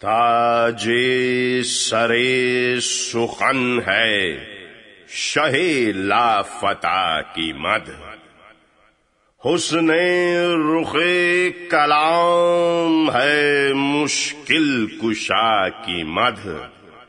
تاج سرے سخن ہے شہ لا فتح کی مدح، حسن رخ کلام ہے مشکل کشا کی مدح،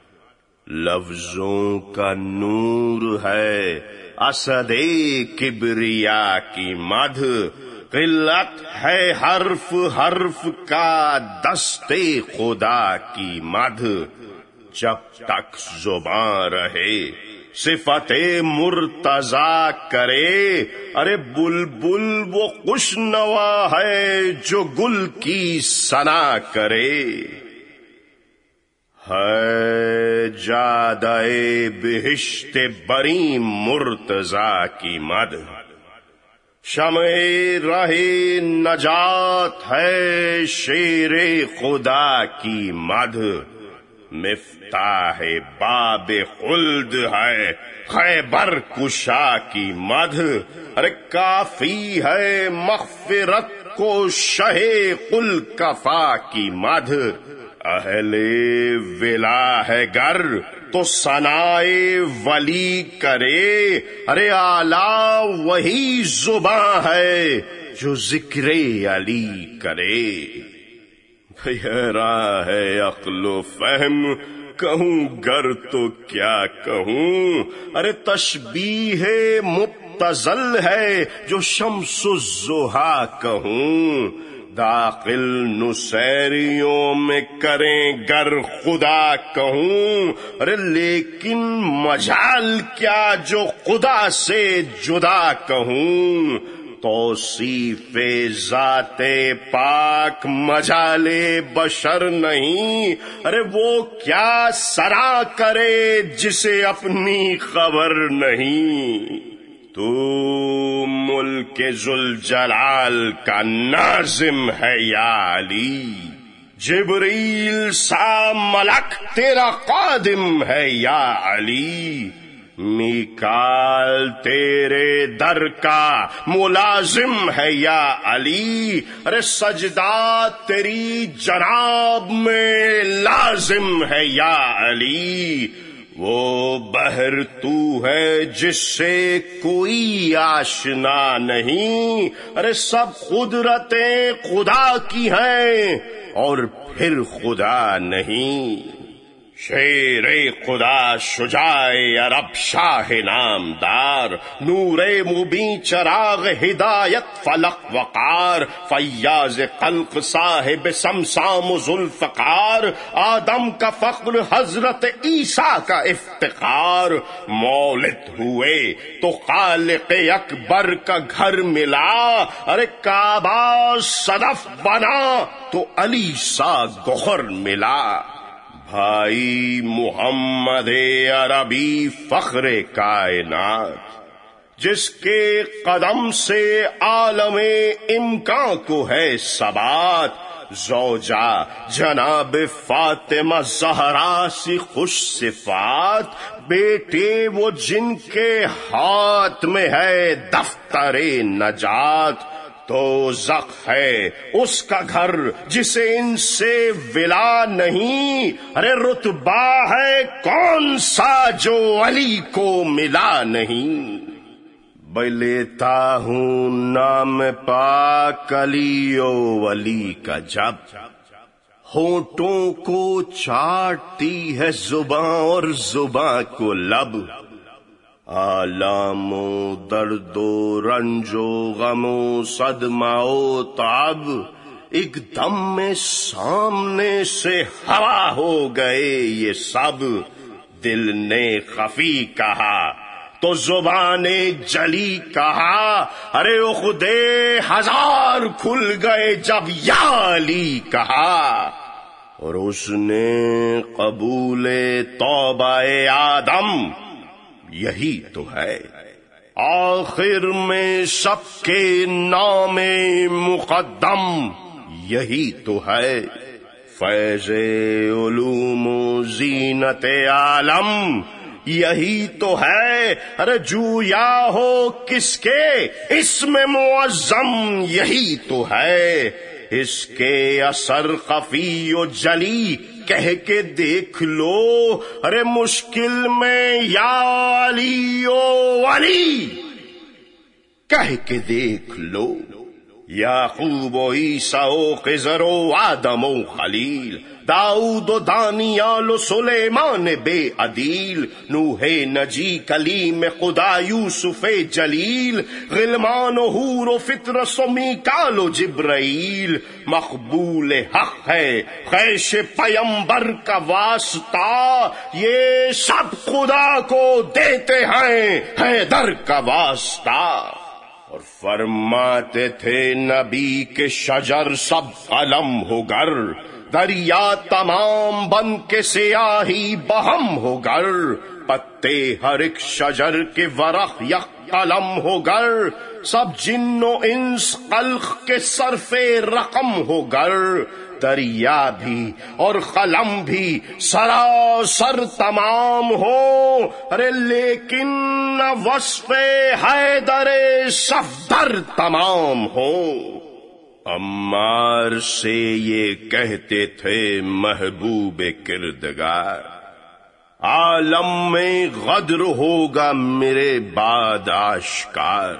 لفظوں کا نور ہے اسد کبریا کی مدح، قلت ہے حرف حرف کا دست خدا کی مدح، جب تک زباں رہے صفت مرتضی کرے، ارے بلبل وہ خوش نوا ہے جو گل کی ثنا کرے، ہے جادہ بہشت بری مرتضی کی مدح، شمع راہ نجات ہے شیر خدا کی مدح، مفتاح باب خلد ہے خیبر کشا کی مدح، ارے کافی ہے مغفرت کو شہ قل کفا کی مدح، اہل ولا ہے گر تو ثنائے ولی کرے، ارے اعلی وہی زباں ہے جو ذکر علی کرے، بھیرا ہے عقل و فہم کہوں گر تو کیا کہوں، ارے تشبیہ مبتذل ہے جو شمس الضحیٰ کہوں، داخل نسیریوں میں کریں گر خدا کہوں، ارے لیکن مجال کیا جو خدا سے جدا کہوں، توصیف ذات پاک مجال بشر نہیں، ارے وہ کیا سرا کرے جسے اپنی خبر نہیں، تو ملک ذوالجلال کا ناظم ہے یا علی، جبریل سا ملک تیرا قادم ہے یا علی، میکال تیرے در کا ملازم ہے یا علی، ارے سجدہ تیری جناب میں لازم ہے یا علی، وہ بحر تو ہے جس سے کوئی آشنا نہیں، ارے سب قدرتیں خدا کی ہیں اور پھر خدا نہیں، شیر خدا شجاع عرب شاہ نامدار، نور مبیں چراغ ہدایت فلق وقار، فیاض خلق صاحب سمسام و ذوالفقار، آدم کا فخر حضرت عیسیٰ کا افتخار، مولد ہوئے تو خالق اکبر کا گھر ملا، ارے کعبہ صدف بنا تو علی سا گوہر ملا، بھائی محمد عربی فخر کائنات، جس کے قدم سے عالم امکان کو ہے ثبات، زوجہ جناب فاطمہ زہرا سی خوش صفات، بیٹے وہ جن کے ہاتھ میں ہے دفتر نجات، دوزخ ہے اس کا گھر جسے ان سے ولا نہیں، ارے رتبہ ہے کون سا جو علی کو ملا نہیں، لیتا ہوں نام پاک علی و ولی کا جب، ہونٹوں کو چاٹتی ہے زباں اور زباں کو لب، آلام و درد و رنج و غم و صدمہ و تعب، ایک دم میں سامنے سے ہوا ہو گئے یہ سب، دل نے خفی کہا تو زبان جلی کہا، ارے عقدے ہزار کھل گئے جب یا علی کہا، اور اس نے قبول توبہ آدم یہی تو ہے، آخر میں سب کے نام مقدم یہی تو ہے، فیض علوم و زینت عالم یہی تو ہے، ارے جویا ہو کس کے اسم معظم یہی تو ہے، اس کے اثر خفی و جلی کہہ کے دیکھ لو، ارے مشکل میں یا علی و علی کہہ کے دیکھ لو، یعقوب و عیسیٰ و خضر و آدم و خلیل، داؤد و دانیال و سلیمان بے عدیل، نوح نجی کلیم خدا یوسف جلیل، غلمان و حور و فطرس و میکال و جبرائیل، مقبول حق ہے خیش پیمبر کا واسطہ، یہ سب خدا کو دیتے ہیں حیدر کا واسطہ۔ اور فرماتے تھے نبی کے شجر سب قلم ہو گر، دریا تمام بن کے سیاہی بہم ہو گر، پتے ہر ایک شجر کے ورق یک قلم ہو گر، سب جن و انس خلق کے صرف رقم ہو گر، دریا بھی اور قلم بھی سراسر تمام ہو، ارے لیکن نہ وصف حیدر صفدر تمام ہو۔ عمار سے یہ کہتے تھے محبوب کردگار، عالم میں غدر ہوگا میرے بعد آشکار،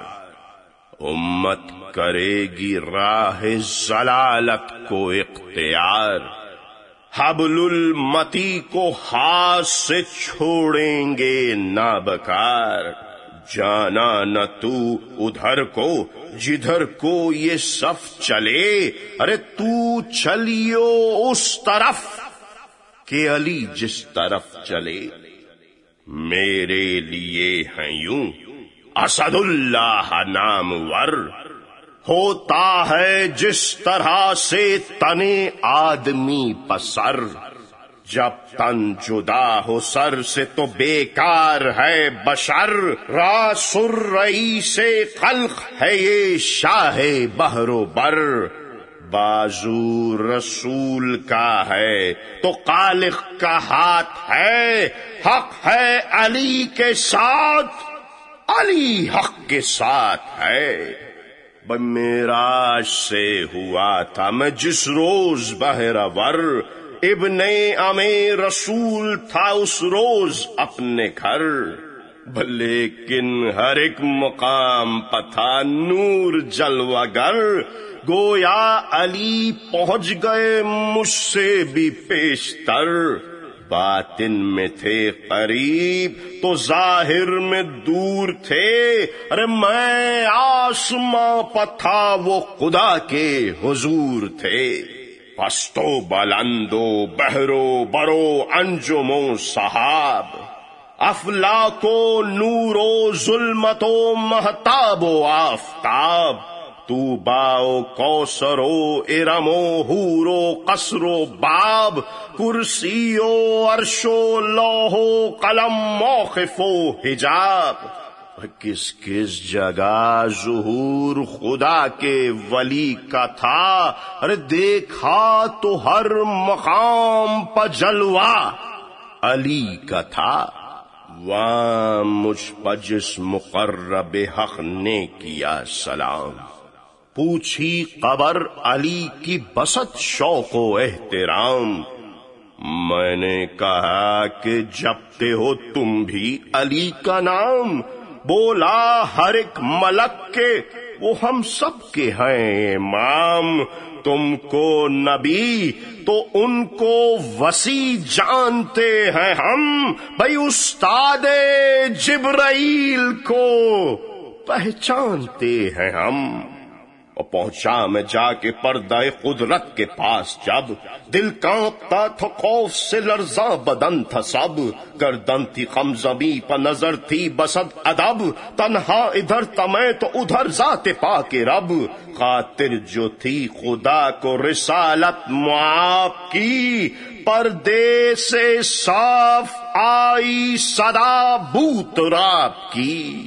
امت کرے گی راہ ضلالت کو اختیار، حبل المتی کو ہاتھ سے چھوڑیں گے نابکار، جانا نہ تو ادھر کو جدھر کو یہ صف چلے، ارے تو چلیو اس طرف کہ علی جس طرف چلے، میرے لیے ہیں یوں اسد اللہ نامور، ہوتا ہے جس طرح سے تنے آدمی پسر، جب تن جدا ہو سر سے تو بیکار ہے بشر، راس الرئیس خلق ہے یہ شاہ بحر و بر، بازو رسول کا ہے تو خالق کا ہاتھ ہے، حق ہے علی کے ساتھ علی حق کے ساتھ ہے۔ معراج سے ہوا تھا میں جس روز بہرور، ابن امیر رسول تھا اس روز اپنے گھر، لیکن ہر ایک مقام پتھا نور جلوہ گر، گویا علی پہنچ گئے مجھ سے بھی پیشتر، باطن میں تھے قریب تو ظاہر میں دور تھے، ارے میں آسماں پتھا وہ خدا کے حضور تھے، پستو بلندو بحرو برو انجمو صحاب، افلاک و نور و ظلمت و مہتاب و آفتاب، طوبا و کوثر و ارم و حور و قصر و باب، کرسی و عرش و لوح و قلم موقف و حجاب، کس کس جگہ ظہور خدا کے ولی کا تھا، ارے دیکھا تو ہر مقام پہ جلوہ علی کا تھا، وہاں مجھ پہ جس مقرب حق نے کیا سلام، پوچھی قبر علی کی بسط شوق و احترام، میں نے کہا کہ جپتے ہو تم بھی علی کا نام، بولا ہر ایک ملک کے وہ ہم سب کے ہیں امام، تم کو نبی تو ان کو وسیع جانتے ہیں ہم، بھئی استاد جبرائیل کو پہچانتے ہیں ہم۔ اور پہنچا میں جا کے پردہ قدرت کے پاس، جب دل کانپتا تھا خوف سے لرزاں بدن تھا سب، گردن تھی قمزمی پہ نظر تھی بسد ادب، تنہا ادھر تمہیں تو ادھر ذات پاک رب، خاطر جو تھی خدا کو رسالت معاف کی، پردے سے صاف آئی صدا بوت راب کی،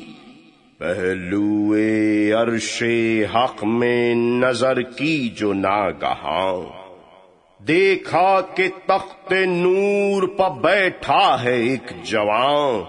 پہلوئے عرش حق میں نظر کی جو ناگہاں، دیکھا کہ تخت نور پہ بیٹھا ہے ایک جوان،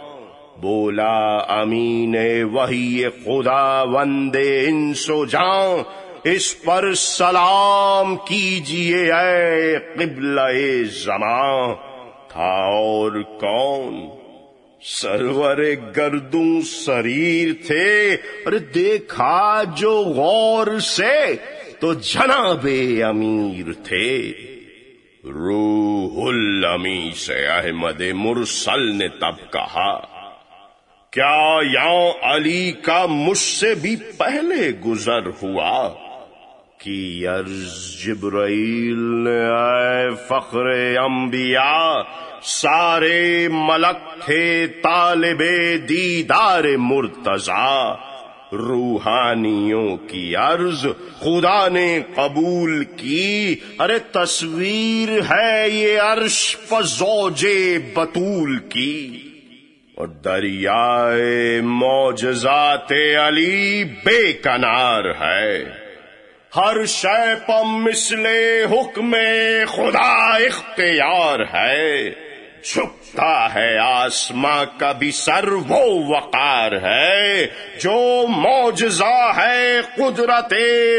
بولا امین وحی خدا وندے انس و جان، اس پر سلام کیجئے اے قبلہ زمان. تھا اور کون؟ سرور گردوں سریر تھے، اور دیکھا جو غور سے تو جناب امیر تھے. روح الامی سے احمد مرسل نے تب کہا، کیا یا علی کا مجھ سے بھی پہلے گزر ہوا؟ کی عرض جبرائیل نے، اے فخر انبیاء، سارے ملک تھے طالب دیدار مرتضیٰ. روحانیوں کی عرض خدا نے قبول کی. ارے تصویر ہے یہ عرش فزوج بطول کی، اور دریائے معجزات علی بے کنار ہے. ہر شے پر مثل حکم خدا اختیار ہے. جھکتا ہے آسماں کا بھی سر وہ وقار ہے. جو معجزہ ہے قدرت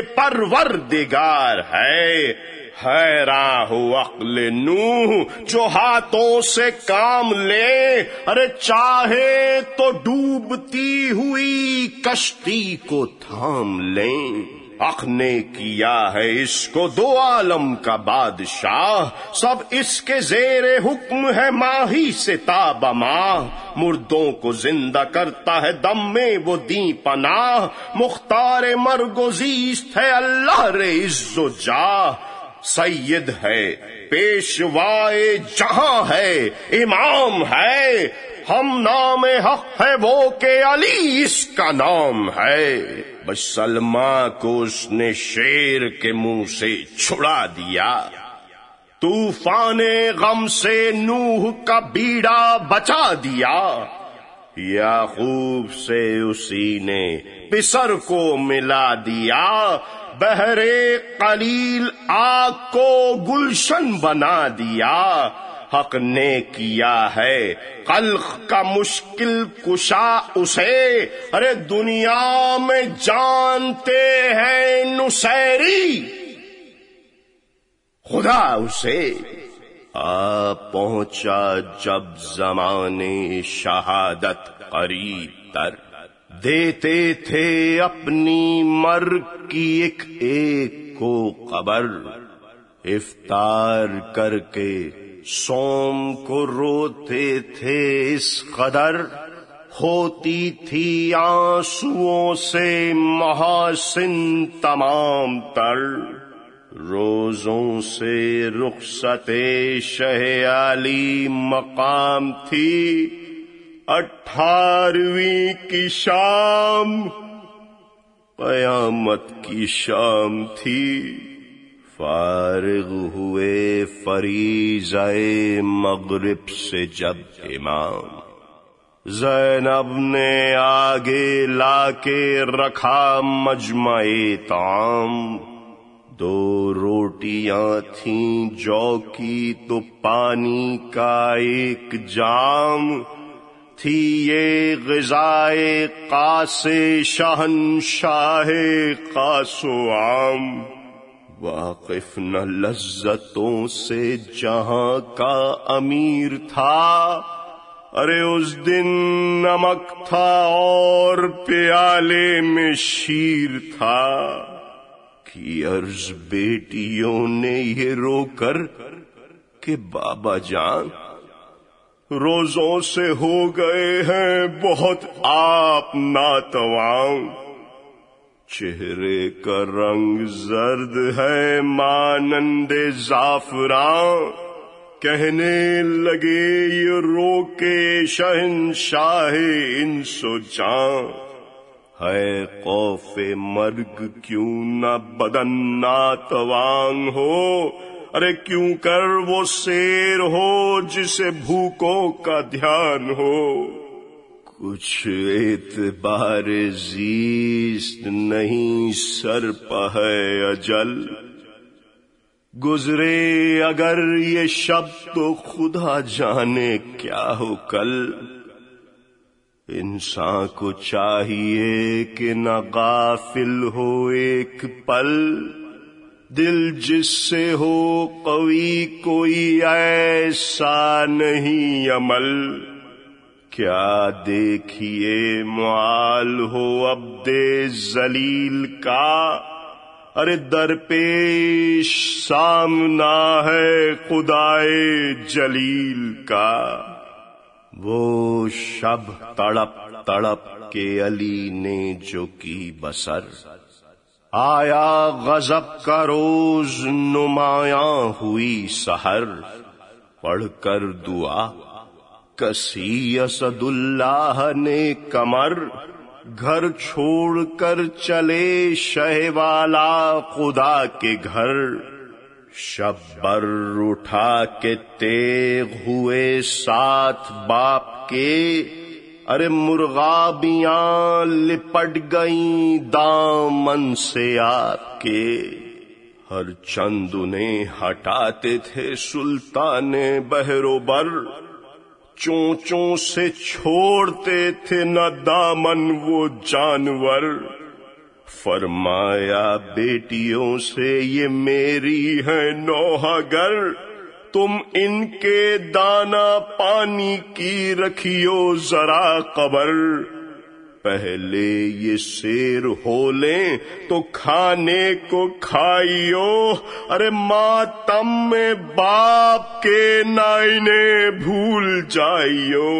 پروردگار ہے. حیراں ہو عقل نوح جو ہاتھوں سے کام لے. ارے چاہے تو ڈوبتی ہوئی کشتی کو تھام لیں. حق نے کیا ہے اس کو دو عالم کا بادشاہ. سب اس کے زیر حکم ہے ماہی سے تاب ماہ. مردوں کو زندہ کرتا ہے دم میں وہ دیں پناہ. مختار مرگ و زیست ہے اللہ رے عز و جاہ. سید ہے پیشوائے جہاں ہے امام ہے. ہم نام حق ہے وہ کہ علی اس کا نام ہے. بس سلمہ کو اس نے شیر کے منہ سے چھڑا دیا. طوفان غم سے نوح کا بیڑا بچا دیا. یعقوب سے اسی نے پسر کو ملا دیا. بحر قلیل آگ کو گلشن بنا دیا. حق نے کیا ہے خلق کا مشکل کشا اسے. ارے دنیا میں جانتے ہیں نصیری خدا اسے. آ پہنچا جب زمانے شہادت قریب تر. دیتے تھے اپنی مرگ کی ایک ایک کو خبر. افطار کر کے سوم کو روتے تھے اس قدر. ہوتی تھی آنسوؤں سے محاسن تمام تر. روزوں سے رخصت شہ علی مقام تھی. 18ویں کی شام قیامت کی شام تھی. فارغ ہوئے فریضہ مغرب سے جب امام. زینب نے آگے لا کے رکھا مجمع طعام. 2 روٹیاں تھیں جو کی تو پانی کا ایک جام. تھی یہ غذائے قاص شہنشاہ قاص و عام. واقف نہ لذتوں سے جہاں کا امیر تھا. ارے اس دن نمک تھا اور پیالے میں شیر تھا. کی عرض بیٹیوں نے یہ رو کر کہ بابا جان روزوں سے ہو گئے ہیں بہت آپ ناتواں. چہرے کا رنگ زرد ہے مانند زعفران. کہنے لگے یہ رو کے شہنشاہ انس و جاں. ہے خوف مرگ کیوں نہ بدن ناتوان ہو. ارے کیوں کر وہ سیر ہو جسے بھوکوں کا دھیان ہو. کچھ اعتبار زیست نہیں سر پہ ہے اجل. گزرے اگر یہ شب تو خدا جانے کیا ہو کل. انسان کو چاہیے کہ نہ غافل ہو ایک پل، دل جس سے ہو قوی کوئی ایسا نہیں عمل. کیا دیکھیے معال ہو عبد ذلیل کا، ارے درپیش سامنا ہے خدائے جلیل کا. وہ شب تڑپ تڑپ کے علی نے جو کی بسر، آیا غضب کا روز نمایاں ہوئی سحر. پڑھ کر دعا کسی اسد اللہ نے کمر، گھر چھوڑ کر چلے شہ والا خدا کے گھر. شب بر اٹھا کے تیغ ہوئے ساتھ باپ کے، ارے مرغابیاں لپٹ گئیں دامن سے آپ کے. ہر چند انہیں ہٹاتے تھے سلطان بحر و بر، چونچوں سے چھوڑتے تھے نہ دامن وہ جانور. فرمایا بیٹیوں سے یہ میری ہے نوحہ گر، تم ان کے دانا پانی کی رکھیو ذرا قبر. پہلے یہ سیر ہو لیں تو کھانے کو کھائیو، ارے ماتم میں باپ کے نائنے بھول جائیو.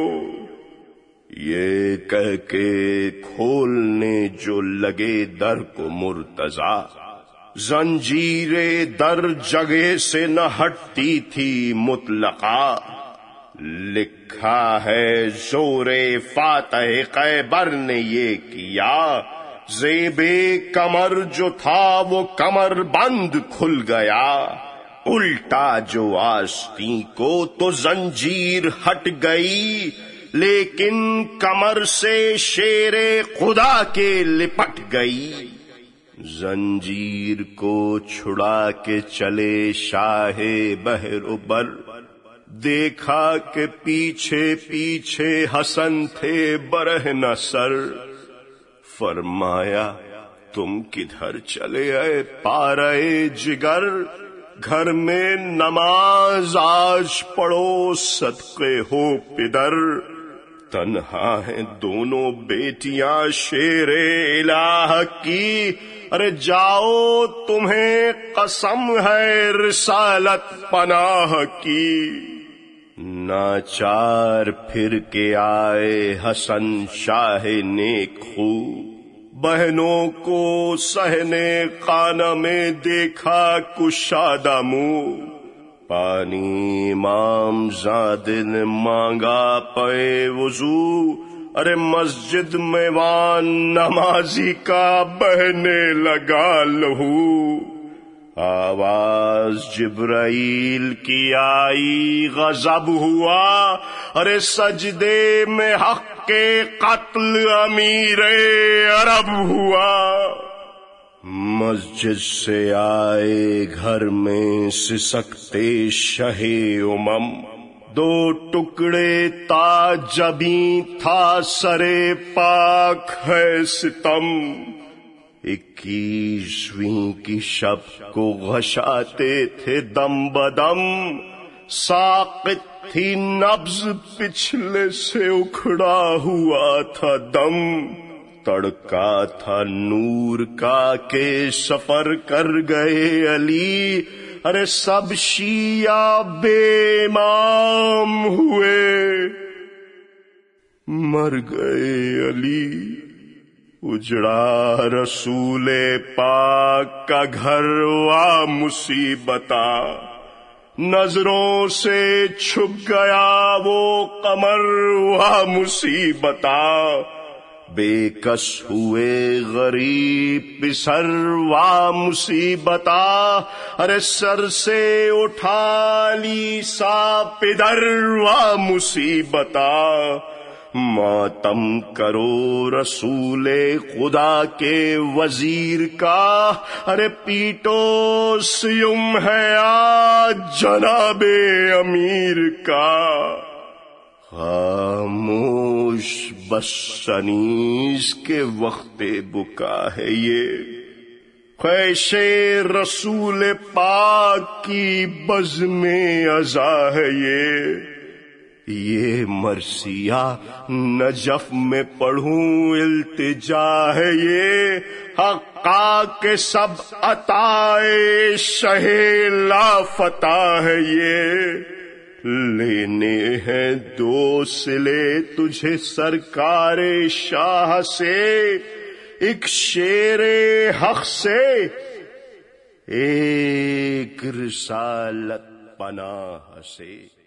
یہ کہہ کے کھولنے جو لگے در کو مرتضی، زنجیریں در جگہ سے نہ ہٹتی تھی مطلقہ. لکھا ہے زور فاتح خیبر نے یہ کیا، زیب کمر جو تھا وہ کمر بند کھل گیا. الٹا جو آستین کو تو زنجیر ہٹ گئی، لیکن کمر سے شیر خدا کے لپٹ گئی. زنجیر کو چھڑا کے چلے شاہ بحر و بر، دیکھا کہ پیچھے پیچھے حسن تھے برہنہ سر. فرمایا تم کدھر چلے اے پارے جگر، گھر میں نماز آج پڑھو صدقے ہو پدر. تنہا ہیں دونوں بیٹیاں شیر الہ کی، ارے جاؤ تمہیں قسم ہے رسالت پناہ کی. ناچار پھر کے آئے حسن شاہ نیک خو، بہنوں کو صحنے خانہ میں دیکھا کشادہ منہ. پانی امام زادے نے مانگا پے وضو، ارے مسجد میں وان نمازی کا بہنے لگا لہو. آواز جبرائیل کی آئی غضب ہوا، ارے سجدے میں حق کے قتل امیر عرب ہوا. مسجد سے آئے گھر میں سسکتے شہ امم، دو ٹکڑے تاج جبیں تھا سرے پاک ہے ستم. 21ویں کی شب کو غشاتے تھے دم بدم، ساقط تھی نبض پچھلے سے اکھڑا ہوا تھا دم. تڑکا تھا نور کا کہ سفر کر گئے علی، ارے سب شیعہ بے امام ہوئے مر گئے علی. اجڑا رسول پاک کا گھر وا مصیبتا، نظروں سے چھپ گیا وہ قمر وا مصیبتا. بے کس ہوئے غریب پسر وا مصیبتا، ارے سر سے اٹھا لی سا پدر وا مصیبتا. ماتم کرو رسول خدا کے وزیر کا، ارے پیٹو سیم ہے آج جناب امیر کا. خاموش خاموش بس شنیز کے وقت بکا ہے یہ، خواہش رسول پاک کی بزم ازا ہے یہ مرثیہ نجف میں پڑھوں التجا ہے یہ، حقا کے سب عطائے شہ لا فتح ہے یہ، لینے ہیں دو صلے تجھے سرکار شاہ سے، ایک شیر حق سے ایک رسالت پناہ سے۔